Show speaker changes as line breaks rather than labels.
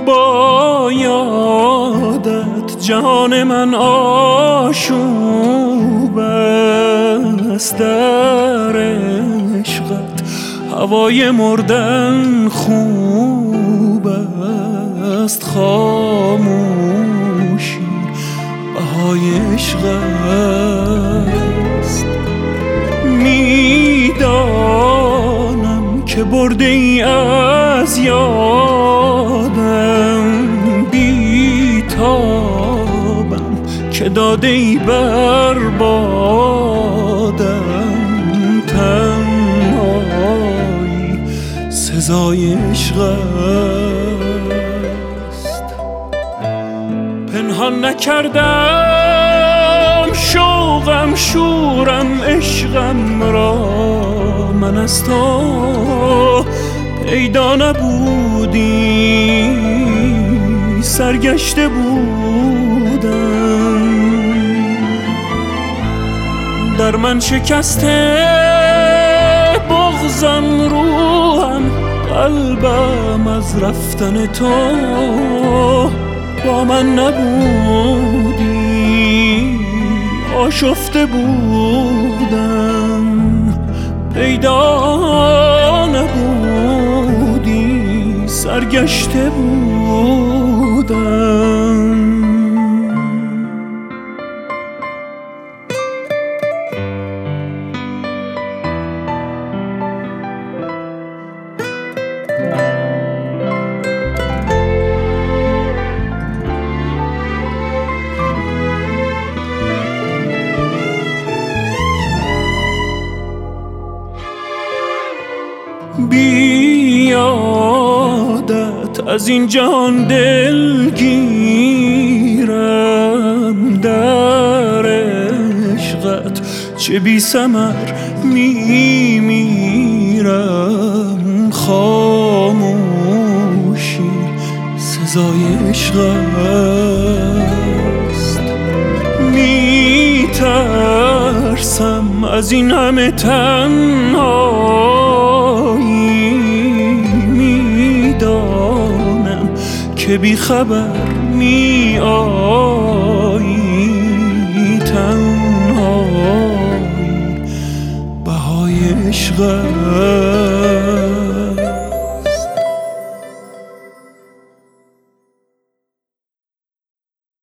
با یادت جهان من آشوب است، در عشقت هوای مردن خوب است، خاموشی بهای عشق است. میدانم که برده ای از یادم، بیتابم که داده ای بر بادم، تنهایی سزای عشق است. پنهان نکردم شوقم شورم عشقم را، من از تو پیدا نبودی سرگشته بودم، در من شکسته بغضم روحم، قلبم از رفتن تو با من نبودی آشفته بودم، پیدا نبودی سرگشته بودم. بیادت از این جهان دلگیرم، در عشقت چه بی ثمر میمیرم، خاموشی سزای عشق است. میترسم از این همه تنهایی، میدانم که بی خبر می آیی، تنهایی بهای عشق است.